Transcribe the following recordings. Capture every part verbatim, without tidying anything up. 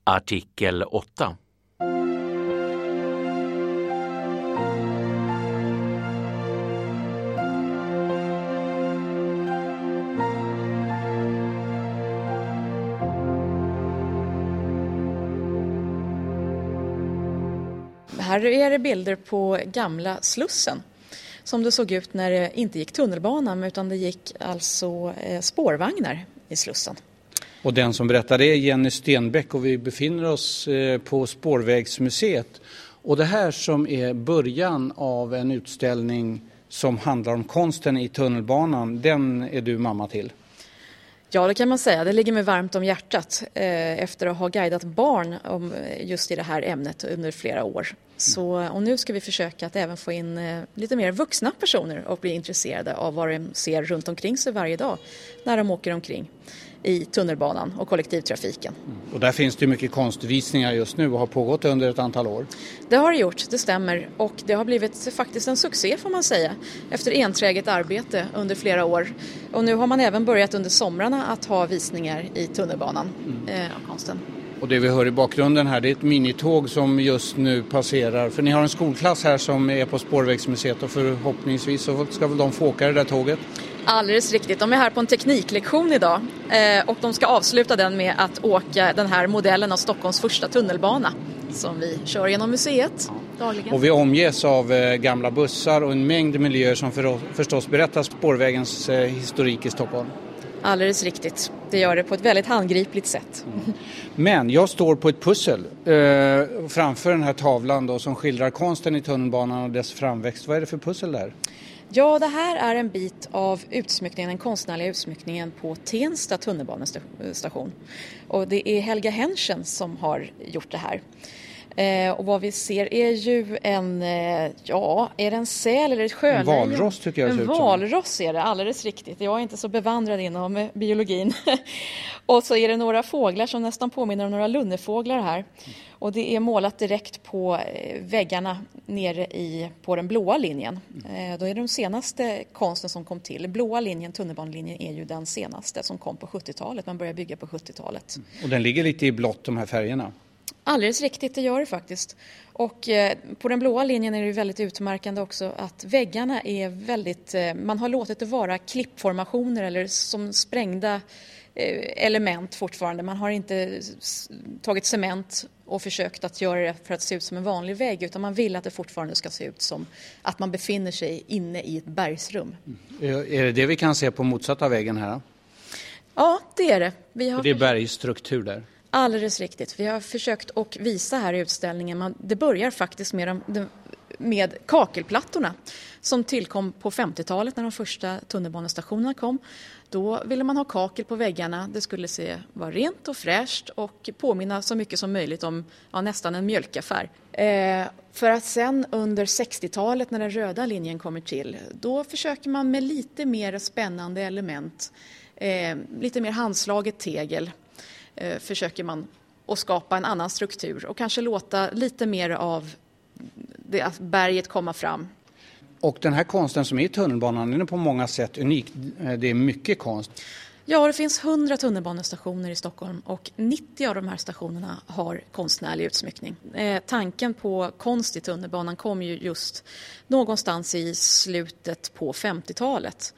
Artikel åtta. Här är det bilder på gamla Slussen som det såg ut när det inte gick tunnelbanan utan det gick alltså spårvagnar i Slussen. Och den som berättar det är Jenny Stenbeck och vi befinner oss på Spårvägsmuseet. Och det här som är början av en utställning som handlar om konsten i tunnelbanan, den är du mamma till. Ja, det kan man säga. Det ligger mig varmt om hjärtat eh, efter att ha guidat barn om just i det här ämnet under flera år. Så, och nu ska vi försöka att även få in eh, lite mer vuxna personer och bli intresserade av vad de ser runt omkring sig varje dag när de åker omkring i tunnelbanan och kollektivtrafiken. Mm. Och där finns det mycket konstvisningar just nu och har pågått under ett antal år. Det har det gjort, det stämmer. Och det har blivit faktiskt en succé får man säga. Efter enträget arbete under flera år. Och nu har man även börjat under somrarna att ha visningar i tunnelbanan mm. eh, av konsten. Och det vi hör i bakgrunden här, det är ett minitåg som just nu passerar. För ni har en skolklass här som är på Spårvägsmuseet och förhoppningsvis så ska väl de få åka det där tåget? Alldeles riktigt. De är här på en tekniklektion idag eh, och de ska avsluta den med att åka den här modellen av Stockholms första tunnelbana som vi kör genom museet dagligen. Och vi omges av eh, gamla bussar och en mängd miljöer som för, förstås berättar spårvägens eh, historik i Stockholm. Alldeles riktigt. Det gör det på ett väldigt handgripligt sätt. Mm. Men jag står på ett pussel eh, framför den här tavlan då, som skildrar konsten i tunnelbanan och dess framväxt. Vad är det för pussel där? Ja, det här är en bit av utsmyckningen, den konstnärliga utsmyckningen på Tensta tunnelbanestation. Och det är Helga Henschen som har gjort det här. Eh, och vad vi ser är ju en, eh, ja, är det en säl eller ett sjölejon? En valross tycker jag det ser ut som. som. En valross är det, alldeles riktigt. Jag är inte så bevandrad inom biologin. Och så är det några fåglar som nästan påminner om några lunnefåglar här. Och det är målat direkt på väggarna nere i, på den blåa linjen. Eh, då är det den senaste konsten som kom till. Blåa linjen, tunnelbanelinjen, är ju den senaste som kom på sjuttiotalet. Man började bygga på sjuttiotalet. Och den ligger lite i blått, de här färgerna? Alldeles riktigt, det gör det faktiskt. Och eh, på den blåa linjen är det väldigt utmärkande också att väggarna är väldigt, eh, man har låtit det vara klippformationer eller som sprängda eh, element fortfarande. Man har inte s- tagit cement och försökt att göra det för att se ut som en vanlig vägg, utan man vill att det fortfarande ska se ut som att man befinner sig inne i ett bergsrum. Mm. Är det det vi kan se på motsatta väggen här? Ja, det är det. Vi har det är bergstruktur där. Alldeles riktigt. Vi har försökt att visa här i utställningen. Man, det börjar faktiskt med, de, med kakelplattorna som tillkom på femtiotalet när de första tunnelbanestationerna kom. Då ville man ha kakel på väggarna. Det skulle se vara rent och fräscht och påminna så mycket som möjligt om ja, nästan en mjölkaffär. Eh, för att sen under sextiotalet när den röda linjen kommer till, då försöker man med lite mer spännande element, eh, lite mer handslaget tegel, försöker man att skapa en annan struktur och kanske låta lite mer av det, att berget komma fram. Och den här konsten som är i tunnelbanan, den är på många sätt unik. Det är mycket konst. Ja, det finns hundra tunnelbanestationer i Stockholm och nittio av de här stationerna har konstnärlig utsmyckning. Eh, tanken på konst i tunnelbanan kom ju just någonstans i slutet på femtiotalet.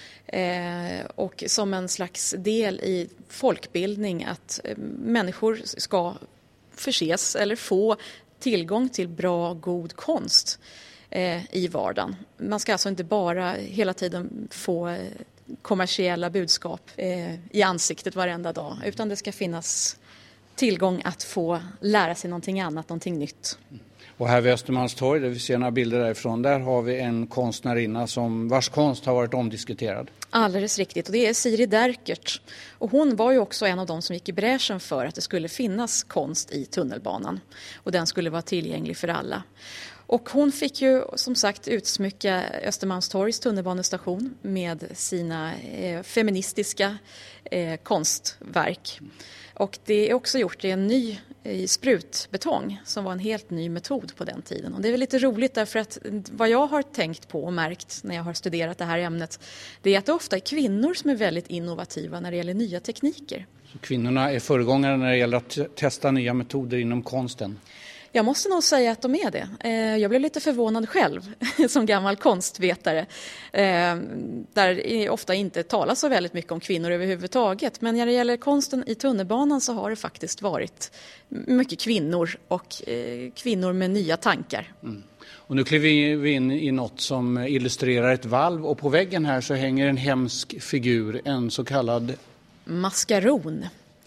Eh, och som en slags del i folkbildning att eh, människor ska förses eller få tillgång till bra, god konst eh, i vardagen. Man ska alltså inte bara hela tiden få eh, kommersiella budskap eh, i ansiktet varenda dag, utan det ska finnas tillgång att få lära sig någonting annat, någonting nytt. Och här vid Östermalmstorg, där vi ser några bilder därifrån, där har vi en konstnärinna som, vars konst har varit omdiskuterad. Alldeles riktigt, och det är Siri Derkert. Och hon var ju också en av de som gick i bräschen för att det skulle finnas konst i tunnelbanan. Och den skulle vara tillgänglig för alla. Och hon fick ju som sagt utsmycka Östermalmstorgs tunnelbanestation med sina eh, feministiska eh, konstverk. Och det är också gjort i en ny i sprutbetong som var en helt ny metod på den tiden. Och det är väl lite roligt därför att vad jag har tänkt på och märkt när jag har studerat det här ämnet, det är att det ofta är kvinnor som är väldigt innovativa när det gäller nya tekniker. Så kvinnorna är föregångare när det gäller att testa nya metoder inom konsten. Jag måste nog säga att de är det. Jag blev lite förvånad själv som gammal konstvetare. Där det ofta inte talas så väldigt mycket om kvinnor överhuvudtaget. Men när det gäller konsten i tunnelbanan så har det faktiskt varit mycket kvinnor och kvinnor med nya tankar. Mm. Och nu kliver vi in i något som illustrerar ett valv och på väggen här så hänger en hemsk figur, en så kallad maskaron.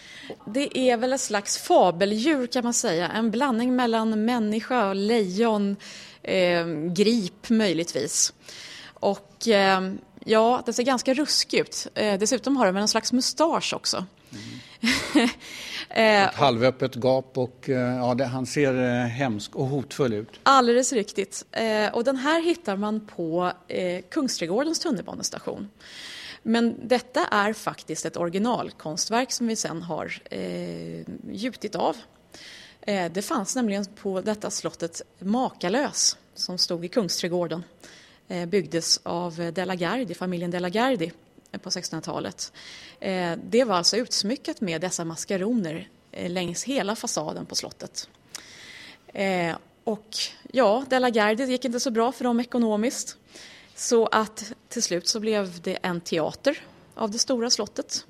Det är väl ett slags fabeldjur kan man säga. En blandning mellan människa och lejon, eh, grip möjligtvis. Och eh, ja, det ser ganska ruskigt ut. Eh, dessutom har de en slags mustasch också. Mm. Ett halvöppet gap och ja, det, han ser eh, hemsk och hotfull ut. Alldeles riktigt. Eh, och den här hittar man på eh, Kungsträdgårdens tunnelbanestation. Men detta är faktiskt ett originalkonstverk som vi sen har eh, gjutit av. Eh, det fanns nämligen på detta slottet Makalös som stod i Kungsträdgården. Eh, byggdes av De la Gardie, familjen De la Gardie på sextonhundratalet. Eh, det var alltså utsmyckat med dessa maskaroner eh, längs hela fasaden på slottet. Eh, och ja, De la Gardie gick inte så bra för dem ekonomiskt. Så att till slut så blev det en teater av det stora slottet.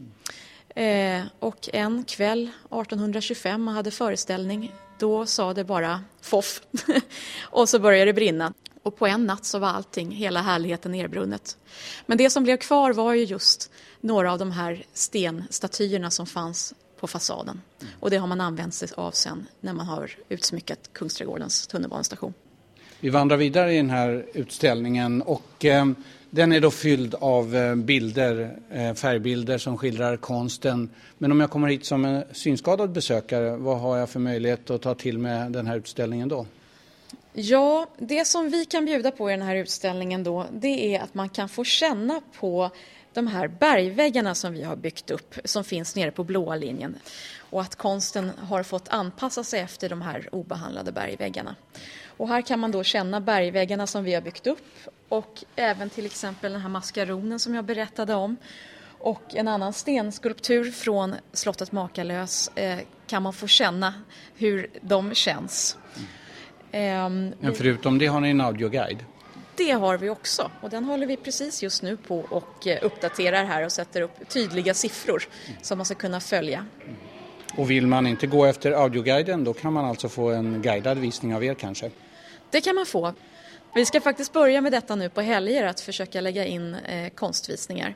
Eh, och en kväll arton tjugofem man hade föreställning. Då sa det bara foff. Och så började det brinna. Och på en natt så var allting, hela härligheten nerbrunnet. Men det som blev kvar var ju just några av de här stenstatyerna som fanns på fasaden. Och det har man använt sig av sen när man har utsmyckat Kungsträdgårdens tunnelbanestation. Vi vandrar vidare i den här utställningen och eh, den är då fylld av eh, bilder, eh, färgbilder som skildrar konsten. Men om jag kommer hit som en synskadad besökare, vad har jag för möjlighet att ta till med den här utställningen då? Ja, det som vi kan bjuda på i den här utställningen då, det är att man kan få känna på de här bergväggarna som vi har byggt upp, som finns nere på blåa linjen. Och att konsten har fått anpassa sig efter de här obehandlade bergväggarna. Och här kan man då känna bergväggarna som vi har byggt upp och även till exempel den här maskaronen som jag berättade om. Och en annan stenskulptur från slottet Makalös eh, kan man få känna hur de känns. Mm. Men förutom det har ni en audioguide? Det har vi också och den håller vi precis just nu på och uppdaterar här och sätter upp tydliga siffror som man ska kunna följa. Mm. Och vill man inte gå efter audioguiden då kan man alltså få en guidad visning av er kanske? Det kan man få. Vi ska faktiskt börja med detta nu på helger att försöka lägga in eh, konstvisningar.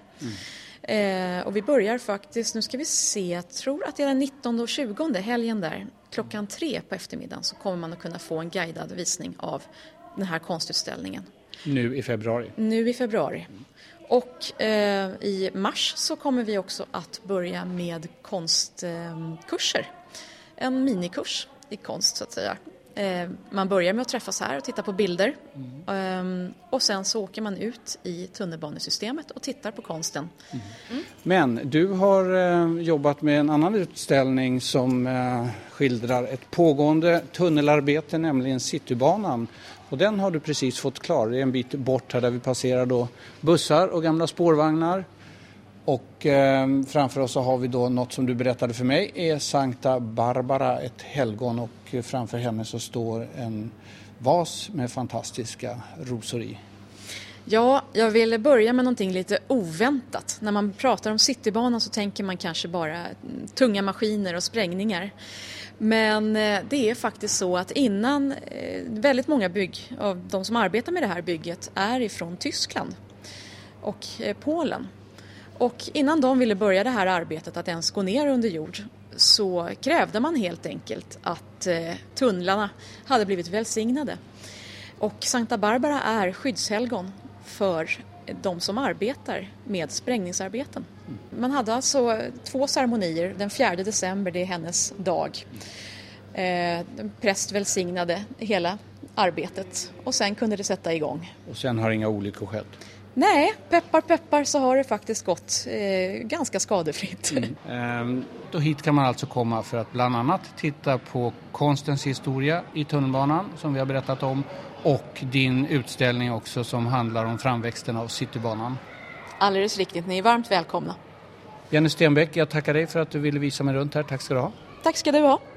Mm. Eh, och vi börjar faktiskt, nu ska vi se, jag tror att det är den nittonde och tjugonde helgen där. Klockan tre på eftermiddagen så kommer man att kunna få en guidad visning av den här konstutställningen. Nu i februari? Nu i februari. Mm. Och eh, i mars så kommer vi också att börja med konstkurser. Eh, en minikurs i konst så att säga. Eh, man börjar med att träffas här och titta på bilder. Mm. Eh, och sen så åker man ut i tunnelbanesystemet och tittar på konsten. Mm. Mm. Men du har eh, jobbat med en annan utställning som eh, skildrar ett pågående tunnelarbete, nämligen Citybanan. Och den har du precis fått klar. Det är en bit bort här där vi passerar då bussar och gamla spårvagnar. Och eh, framför oss så har vi då något som du berättade för mig är Sankta Barbara, ett helgon. Och framför henne så står en vas med fantastiska rosor i. Ja, jag ville börja med någonting lite oväntat. När man pratar om Citybanan så tänker man kanske bara tunga maskiner och sprängningar. Men det är faktiskt så att innan, väldigt många bygg av de som arbetar med det här bygget är ifrån Tyskland och Polen. Och innan de ville börja det här arbetet att ens gå ner under jord så krävde man helt enkelt att tunnlarna hade blivit välsignade. Och Sankta Barbara är skyddshelgon för de som arbetar med sprängningsarbeten. Man hade alltså två ceremonier. Den fjärde december, det är hennes dag. Eh, präst välsignade hela arbetet och sen kunde det sätta igång. Och sen har inga olyckor skett? Nej, peppar peppar så har det faktiskt gått eh, ganska skadefritt. Mm. Eh, då hit kan man alltså komma för att bland annat titta på konstens historia i tunnelbanan som vi har berättat om. Och din utställning också som handlar om framväxten av Citybanan. Alldeles riktigt, ni är varmt välkomna. Jenny Stenbeck, jag tackar dig för att du ville visa mig runt här. Tack ska du ha. Tack ska du ha.